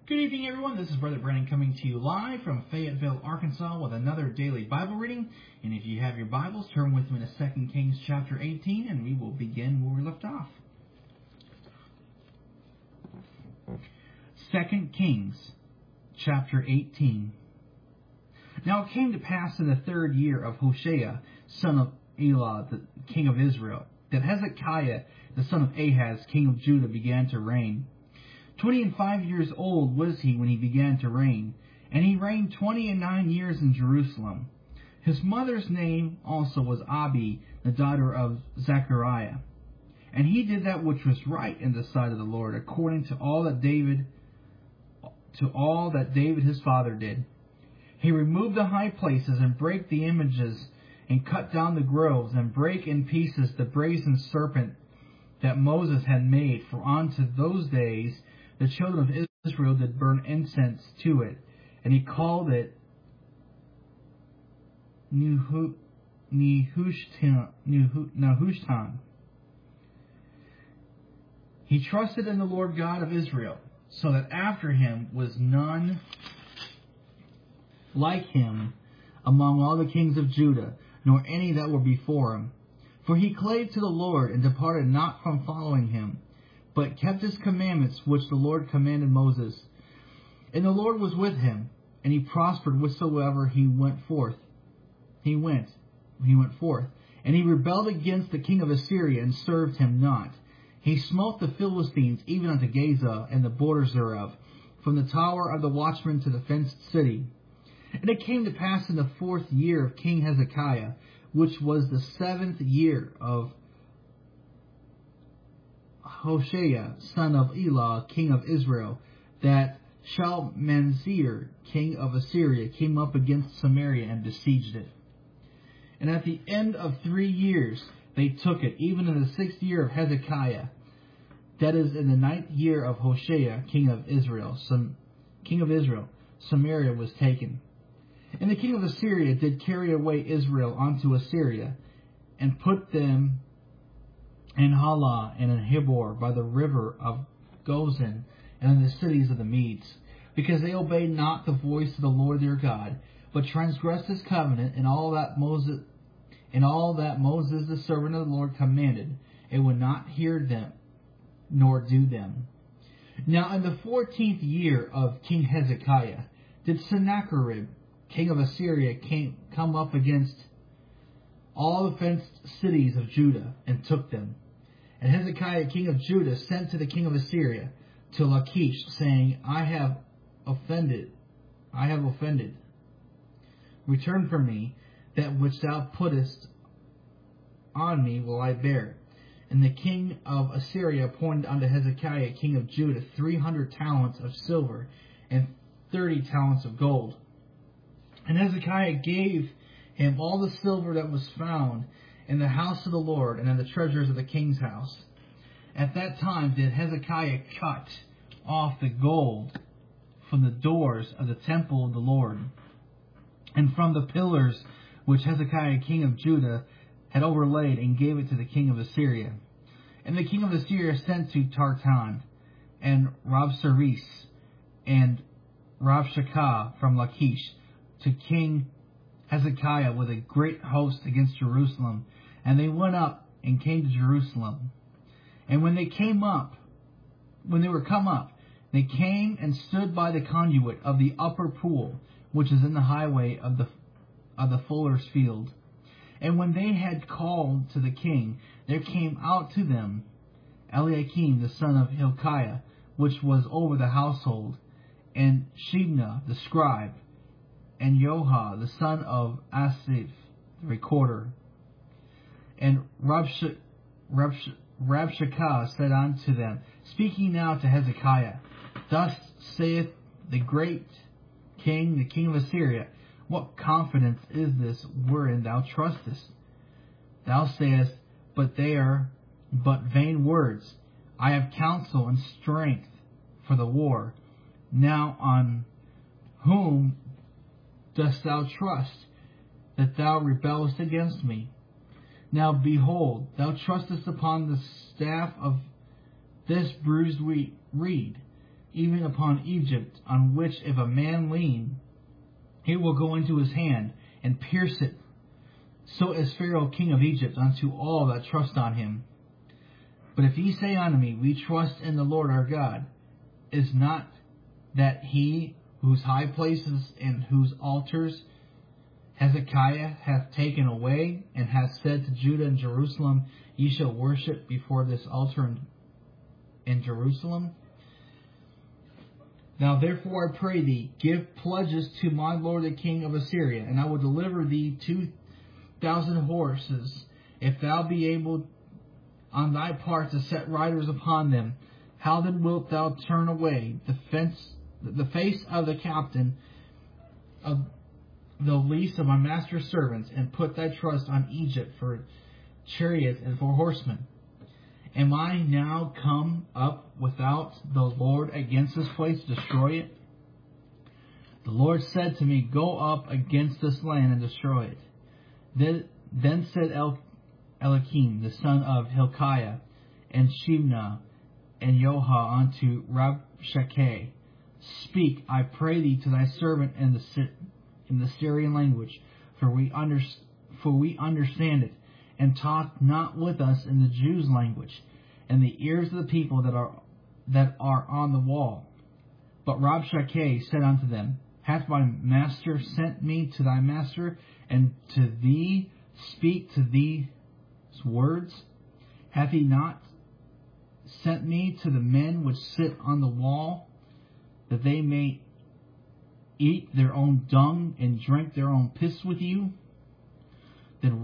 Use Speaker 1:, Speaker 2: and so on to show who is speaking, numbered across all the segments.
Speaker 1: Good evening, everyone. This is Brother Brandon coming to you live from Fayetteville, Arkansas with another daily Bible reading. And if you have your Bibles, turn with me to 2 Kings chapter 18, and we will begin where we left off. 2 Kings chapter 18. Now it came to pass in the 3rd year of Hoshea, son of Elah, the king of Israel, that Hezekiah, the son of Ahaz, king of Judah, began to reign. 25 years old was he when he began to reign, and he reigned 29 years in Jerusalem. His mother's name also was Abi, the daughter of Zechariah. And he did that which was right in the sight of the Lord, according to all that David his father did. He removed the high places and brake the images, and cut down the groves, and brake in pieces the brazen serpent that Moses had made. For unto those days the children of Israel did burn incense to it, and he called it Nehushtan. He trusted in the Lord God of Israel, so that after him was none like him among all the kings of Judah, nor any that were before him. For he clave to the Lord, and departed not from following him, but kept his commandments which the Lord commanded Moses. And the Lord was with him, and he prospered whatsoever he went forth. And he rebelled against the king of Assyria, and served him not. He smote the Philistines even unto Gaza, and the borders thereof, from the tower of the watchman to the fenced city. And it came to pass in the 4th year of King Hezekiah, which was the 7th year of Hoshea, son of Elah, king of Israel, that Shalmaneser, king of Assyria, came up against Samaria and besieged it. And at the end of 3 years they took it, even in the 6th year of Hezekiah, that is, in the 9th year of Hoshea, king of Israel, Samaria was taken. And the king of Assyria did carry away Israel unto Assyria, and put them in Halah and in Hebor by the river of Gozan, and in the cities of the Medes, because they obeyed not the voice of the Lord their God, but transgressed his covenant, and all that Moses the servant of the Lord commanded, and would not hear them, nor do them. Now in the 14th year of King Hezekiah did Sennacherib, king of Assyria, come up against all the fenced cities of Judah, and took them. And Hezekiah, king of Judah, sent to the king of Assyria, to Lachish, saying, I have offended. Return from me, that which thou puttest on me will I bear. And the king of Assyria appointed unto Hezekiah, king of Judah, 300 talents of silver, and 30 talents of gold. And Hezekiah gave him all the silver that was found in the house of the Lord, and in the treasures of the king's house. At that time did Hezekiah cut off the gold from the doors of the temple of the Lord, and from the pillars which Hezekiah king of Judah had overlaid, and gave it to the king of Assyria. And the king of Assyria sent to Tartan, and Rabsaris, and Rabshakeh from Lachish, to King Hezekiah with a great host against Jerusalem. And they went up and came to Jerusalem. And when they were come up, they came and stood by the conduit of the upper pool, which is in the highway of the fuller's field. And when they had called to the king, there came out to them Eliakim the son of Hilkiah, which was over the household, and Shebna the scribe, and Joha the son of Asaph the recorder. And Rabshakeh said unto them, speaking now to Hezekiah, Thus saith the great king, the king of Assyria, What confidence is this wherein thou trustest? Thou sayest, But they are but vain words. I have counsel and strength for the war. Now on whom dost thou trust, that thou rebellest against me? Now behold, thou trustest upon the staff of this bruised reed, even upon Egypt, on which if a man lean, it will go into his hand, and pierce it. So is Pharaoh king of Egypt unto all that trust on him. But if ye say unto me, We trust in the Lord our God, is not that he whose high places and whose altars Hezekiah hath taken away, and hath said to Judah and Jerusalem, Ye shall worship before this altar in Jerusalem? Now therefore I pray thee, give pledges to my lord the king of Assyria, and I will deliver thee 2,000 horses, if thou be able on thy part to set riders upon them. How then wilt thou turn away the face of the captain of the least of my master's servants, and put thy trust on Egypt for chariots and for horsemen? Am I now come up without the Lord against this place to destroy it? The Lord said to me, Go up against this land and destroy it. Then said Eliakim, the son of Hilkiah, and Shebna, and Joah unto Rabshakeh, Speak, I pray thee, to thy servant in the Syrian language, for we understand it, and talk not with us in the Jews' language, and the ears of the people that are on the wall. But Rabshakeh said unto them, Hath my master sent me to thy master, and to thee speak to these words? Hath he not sent me to the men which sit on the wall, that they may eat their own dung and drink their own piss with you? Then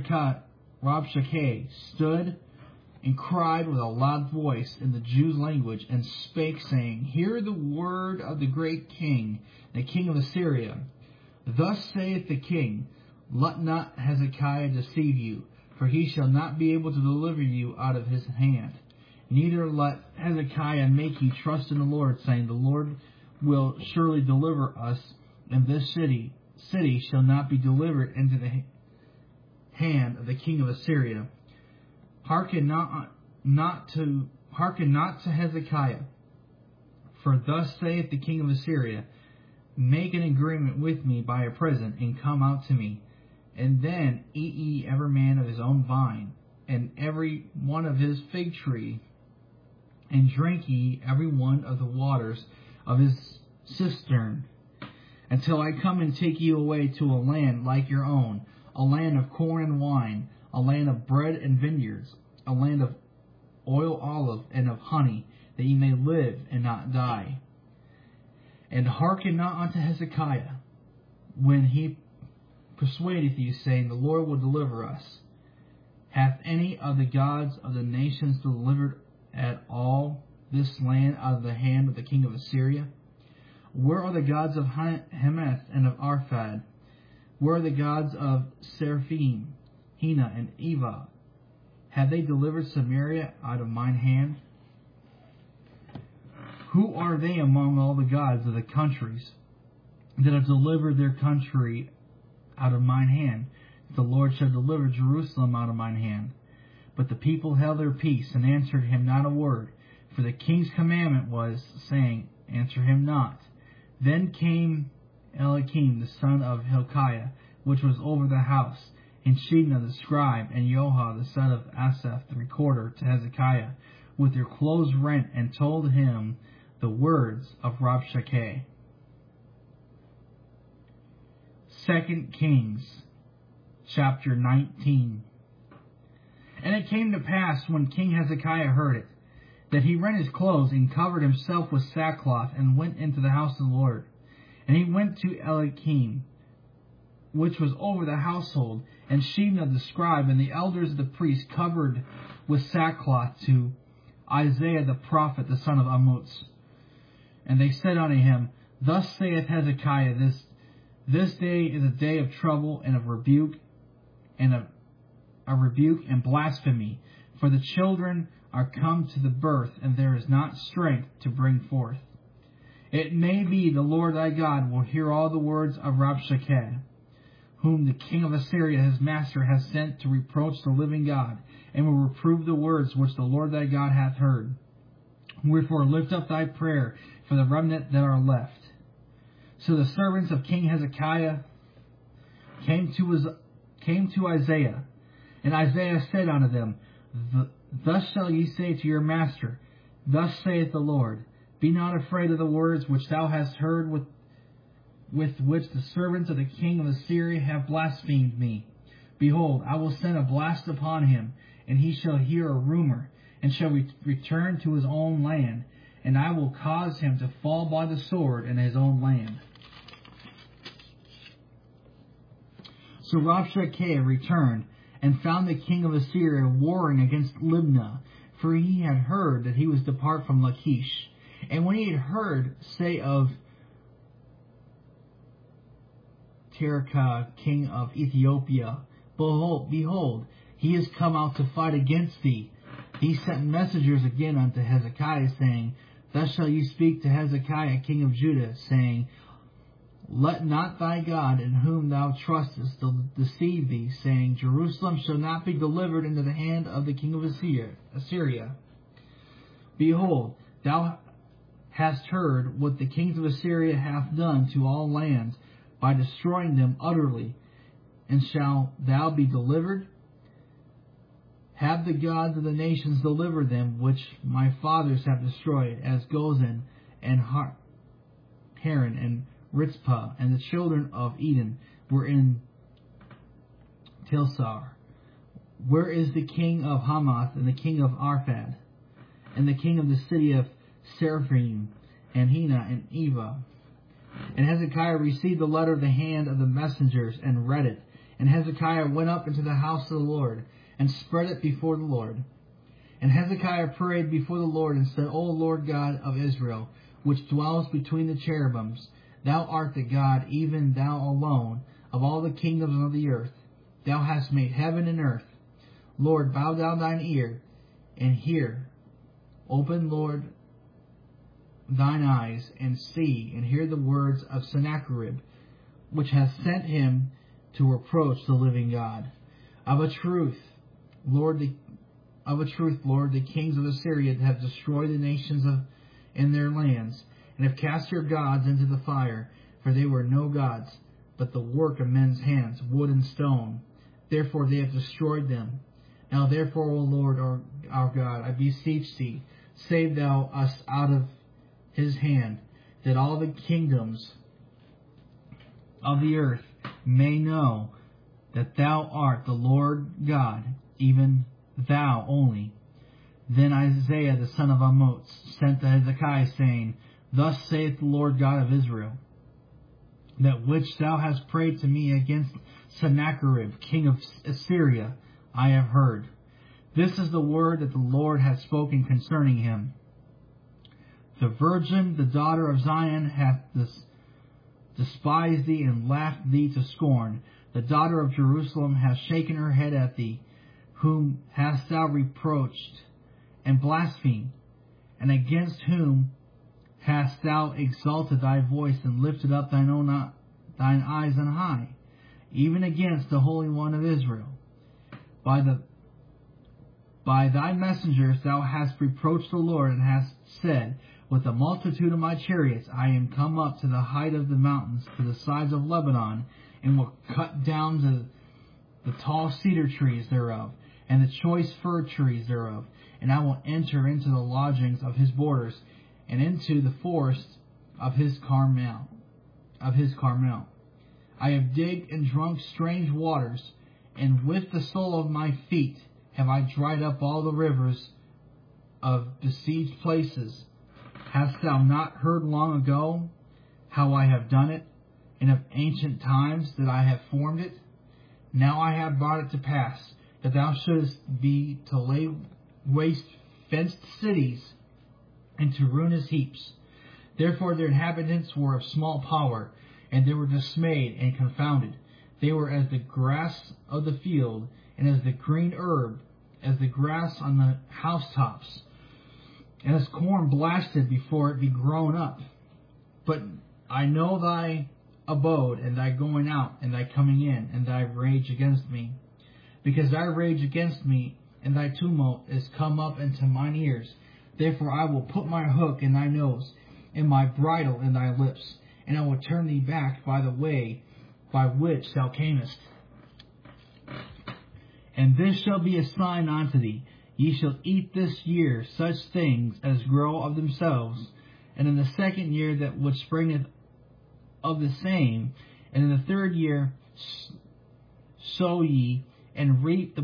Speaker 1: Rabshakeh stood and cried with a loud voice in the Jews' language, and spake, saying, Hear the word of the great king, the king of Assyria. Thus saith the king, Let not Hezekiah deceive you, for he shall not be able to deliver you out of his hand. Neither let Hezekiah make you trust in the Lord, saying, The Lord will surely deliver us, and this city shall not be delivered into the hand of the king of Assyria. Hearken not to Hezekiah, for thus saith the king of Assyria, Make an agreement with me by a present, and come out to me. And then eat ye every man of his own vine, and every one of his fig tree, and drink ye every one of the waters of his cistern, until I come and take you away to a land like your own, a land of corn and wine, a land of bread and vineyards, a land of oil olive and of honey, that ye may live and not die. And hearken not unto Hezekiah, when he persuadeth you, saying, The Lord will deliver us. Hath any of the gods of the nations delivered at all this land out of the hand of the king of Assyria? Where are the gods of Hamath and of Arphad? Where are the gods of Seraphim, Hena, and Eva? Have they delivered Samaria out of mine hand? Who are they among all the gods of the countries that have delivered their country out of mine hand? The Lord shall deliver Jerusalem out of mine hand. But the people held their peace, and answered him not a word, for the king's commandment was, saying, Answer him not. Then came Eliakim the son of Hilkiah, which was over the house, and Shebna the scribe, and Joah the son of Asaph the recorder, to Hezekiah, with their clothes rent, and told him the words of Rabshakeh. 2 Kings chapter 19. And it came to pass, when King Hezekiah heard it, that he rent his clothes, and covered himself with sackcloth, and went into the house of the Lord. And he went to Eliakim, which was over the household, and Shebna the scribe, and the elders of the priests, covered with sackcloth, to Isaiah the prophet, the son of Amoz. And they said unto him, Thus saith Hezekiah, This day is a day of trouble, and of rebuke, and blasphemy, for the children are come to the birth, and there is not strength to bring forth. It may be the Lord thy God will hear all the words of Rabshakeh, whom the king of Assyria his master hath sent to reproach the living God, and will reprove the words which the Lord thy God hath heard. Wherefore lift up thy prayer for the remnant that are left. So the servants of King Hezekiah came to Isaiah, and Isaiah said unto them, Thus shall ye say to your master, Thus saith the Lord, Be not afraid of the words which thou hast heard with which the servants of the king of Assyria have blasphemed me. Behold, I will send a blast upon him, and he shall hear a rumor, and shall return to his own land, and I will cause him to fall by the sword in his own land. So Rabshakeh returned, and found the king of Assyria warring against Libnah, for he had heard that he was depart from Lachish. And when he had heard say of Tirhakah, king of Ethiopia, Behold, he is come out to fight against thee. He sent messengers again unto Hezekiah, saying, Thus shall you speak to Hezekiah, king of Judah, saying, Let not thy God, in whom thou trustest, deceive thee, saying, Jerusalem shall not be delivered into the hand of the king of Assyria. Behold, thou hast heard what the kings of Assyria hath done to all lands, by destroying them utterly. And shall thou be delivered? Have the gods of the nations delivered them, which my fathers have destroyed, as Gozan and Haran and Ritzpah, and the children of Eden were in Tilsar. Where is the king of Hamath, and the king of Arphad, and the king of the city of Seraphim, and Hena, and Eva? And Hezekiah received the letter of the hand of the messengers, and read it. And Hezekiah went up into the house of the Lord, and spread it before the Lord. And Hezekiah prayed before the Lord, and said, O Lord God of Israel, which dwellest between the cherubims, Thou art the God, even Thou alone, of all the kingdoms of the earth. Thou hast made heaven and earth. Lord, bow down thine ear, and hear. Open, Lord, thine eyes, and see, and hear the words of Sennacherib, which hath sent him to reproach the living God. Of a truth, Lord, the kings of Assyria have destroyed the nations in their lands, and have cast your gods into the fire, for they were no gods, but the work of men's hands, wood and stone. Therefore they have destroyed them. Now therefore, O Lord, our God, I beseech thee, save thou us out of his hand, that all the kingdoms of the earth may know that thou art the Lord God, even thou only. Then Isaiah the son of Amoz sent to Hezekiah, saying, Thus saith the Lord God of Israel, that which thou hast prayed to me against Sennacherib, king of Assyria, I have heard. This is the word that the Lord hath spoken concerning him. The virgin, the daughter of Zion, hath despised thee and laughed thee to scorn. The daughter of Jerusalem hath shaken her head at thee. Whom hast thou reproached and blasphemed? And against whom hast thou exalted thy voice and lifted up thine eyes on high? Even against the Holy One of Israel. By thy messengers thou hast reproached the Lord, and hast said, With the multitude of my chariots I am come up to the height of the mountains, to the sides of Lebanon, and will cut down the tall cedar trees thereof, and the choice fir trees thereof, and I will enter into the lodgings of his borders, and into the forest of his Carmel. I have digged and drunk strange waters, and with the sole of my feet have I dried up all the rivers of besieged places. Hast thou not heard long ago how I have done it, and of ancient times that I have formed it? Now I have brought it to pass, that thou shouldest be to lay waste fenced cities into ruinous heaps. Therefore their inhabitants were of small power, and they were dismayed and confounded. They were as the grass of the field, and as the green herb, as the grass on the housetops, and as corn blasted before it be grown up. But I know thy abode, and thy going out, and thy coming in, and thy rage against me. Because thy rage against me, and thy tumult is come up into mine ears. Therefore I will put my hook in thy nose, and my bridle in thy lips, and I will turn thee back by the way by which thou camest. And this shall be a sign unto thee, ye shall eat this year such things as grow of themselves, and in the second year that which springeth of the same, and in the third year sow ye, and reap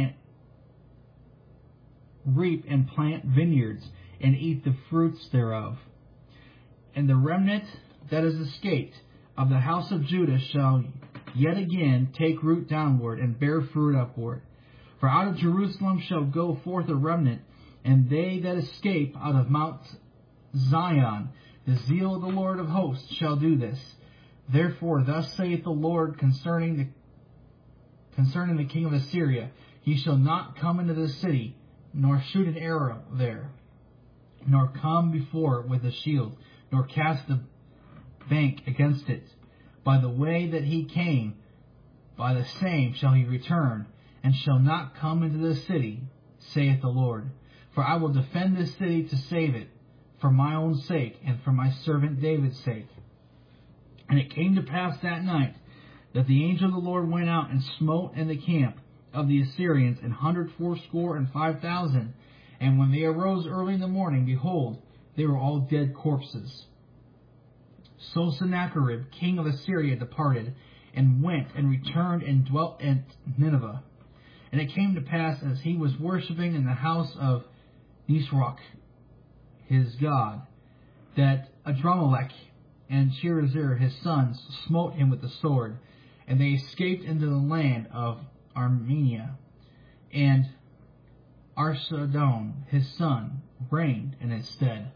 Speaker 1: and plant vineyards, and eat the fruits thereof. And the remnant that is escaped of the house of Judah shall yet again take root downward, and bear fruit upward. For out of Jerusalem shall go forth a remnant, and they that escape out of Mount Zion, the zeal of the Lord of hosts shall do this. Therefore thus saith the Lord concerning the king of Assyria, he shall not come into the city, nor shoot an arrow there, nor come before it with a shield, nor cast a bank against it. By the way that he came, by the same shall he return, and shall not come into the city, saith the Lord. For I will defend this city to save it, for my own sake, and for my servant David's sake. And it came to pass that night, that the angel of the Lord went out and smote in the camp of the Assyrians 185,000. And when they arose early in the morning, behold, they were all dead corpses. So Sennacherib, king of Assyria, departed, and went and returned and dwelt at Nineveh. And it came to pass, as he was worshipping in the house of Nisroch, his god, that Adramelech and Sherezer his sons smote him with the sword, and they escaped into the land of Armenia. And Arsadon his son reigned in his stead.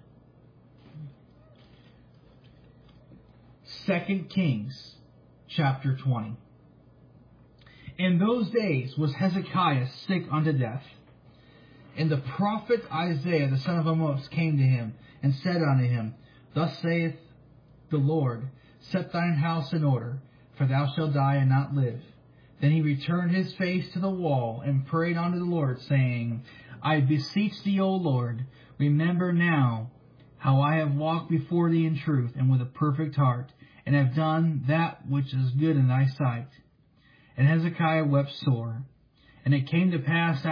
Speaker 1: 2 Kings chapter 20. In those days was Hezekiah sick unto death. And the prophet Isaiah the son of Amoz came to him, and said unto him, Thus saith the Lord, Set thine house in order, for thou shalt die and not live. Then he returned his face to the wall, and prayed unto the Lord, saying, I beseech thee, O Lord, remember now how I have walked before thee in truth, and with a perfect heart, and have done that which is good in thy sight. And Hezekiah wept sore. And it came to pass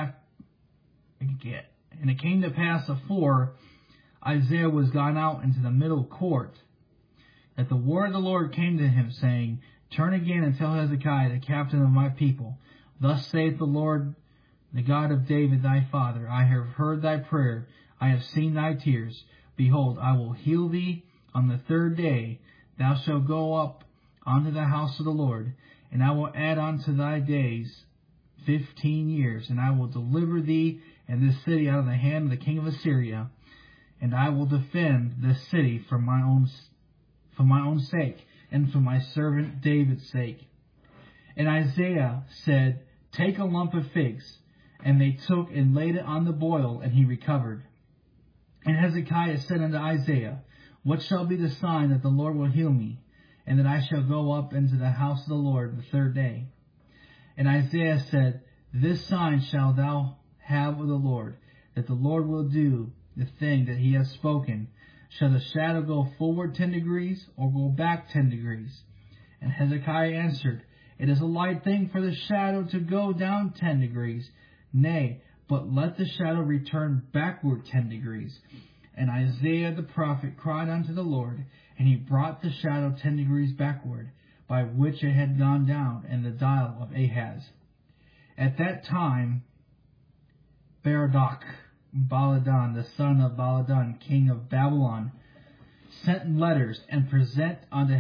Speaker 1: afore Isaiah was gone out into the middle court, that the word of the Lord came to him, saying, Turn again and tell Hezekiah, the captain of my people, Thus saith the Lord, the God of David thy father, I have heard thy prayer, I have seen thy tears. Behold, I will heal thee on the third day. Thou shalt go up unto the house of the Lord, and I will add unto thy days 15 years, and I will deliver thee and this city out of the hand of the king of Assyria, and I will defend this city for my own sake, and for my servant David's sake. And Isaiah said, Take a lump of figs. And they took and laid it on the boil, and he recovered. And Hezekiah said unto Isaiah, What shall be the sign that the Lord will heal me, and that I shall go up into the house of the Lord the third day? And Isaiah said, This sign shalt thou have of the Lord, that the Lord will do the thing that he has spoken. Shall the shadow go forward 10 degrees, or go back 10 degrees? And Hezekiah answered, It is a light thing for the shadow to go down 10 degrees. Nay, but let the shadow return backward 10 degrees. And Isaiah the prophet cried unto the Lord, and he brought the shadow 10 degrees backward, by which it had gone down in the dial of Ahaz. At that time Berodach Baladan, the son of Baladan, king of Babylon, sent letters and a present unto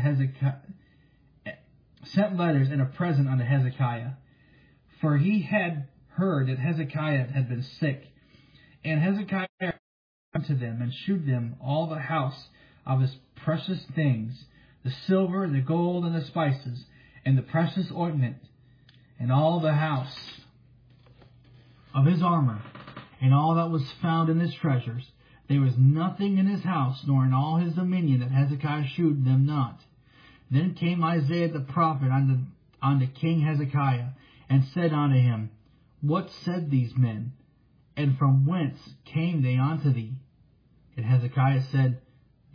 Speaker 1: Hezekiah, for he had heard that Hezekiah had been sick. And Hezekiah unto them, and shewed them all the house of his precious things, the silver, the gold, and the spices, and the precious ointment, and all the house of his armor, and all that was found in his treasures. There was nothing in his house, nor in all his dominion, that Hezekiah shewed them not. Then came Isaiah the prophet unto King Hezekiah, and said unto him, What said these men? And from whence came they unto thee? And Hezekiah said,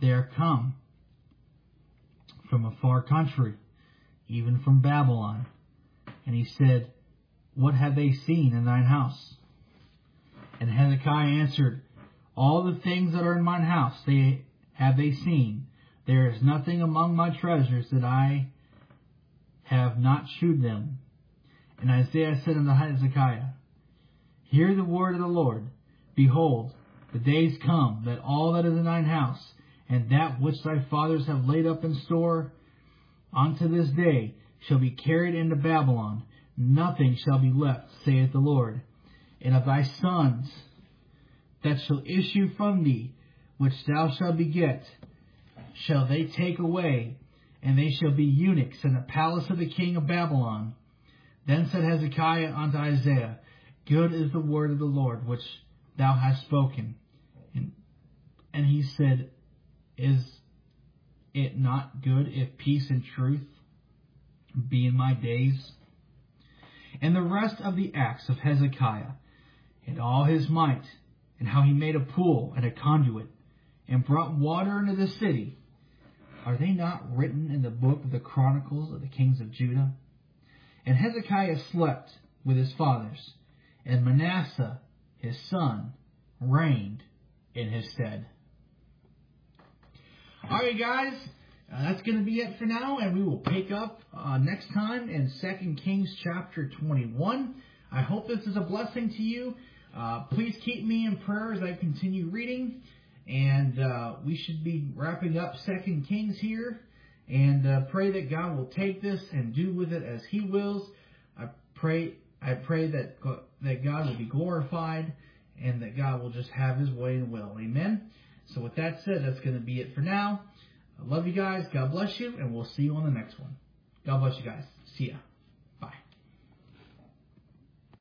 Speaker 1: They are come from a far country, even from Babylon. And he said, What have they seen in thine house? And Hezekiah answered, All the things that are in mine house have they seen. There is nothing among my treasures that I have not shewed them. And Isaiah said unto Hezekiah, Hear the word of the Lord. Behold, the days come that all that is in thine house, and that which thy fathers have laid up in store unto this day, shall be carried into Babylon. Nothing shall be left, saith the Lord. And of thy sons that shall issue from thee, which thou shalt beget, shall they take away, and they shall be eunuchs in the palace of the king of Babylon. Then said Hezekiah unto Isaiah, Good is the word of the Lord which thou hast spoken. And he said, Is it not good if peace and truth be in my days? And the rest of the acts of Hezekiah, and all his might, and how he made a pool and a conduit, and brought water into the city, are they not written in the book of the Chronicles of the kings of Judah? And Hezekiah slept with his fathers, and Manasseh his son reigned in his stead. Alright guys, that's going to be it for now, and we will pick up next time in 2 Kings chapter 21. I hope this is a blessing to you. Please keep me in prayer as I continue reading, and we should be wrapping up 2 Kings here, and pray that God will take this and do with it as He wills. I pray that God will be glorified, and that God will just have His way and will. Amen? So with that said, that's going to be it for now. I love you guys. God bless you, and we'll see you on the next one. God bless you guys. See ya.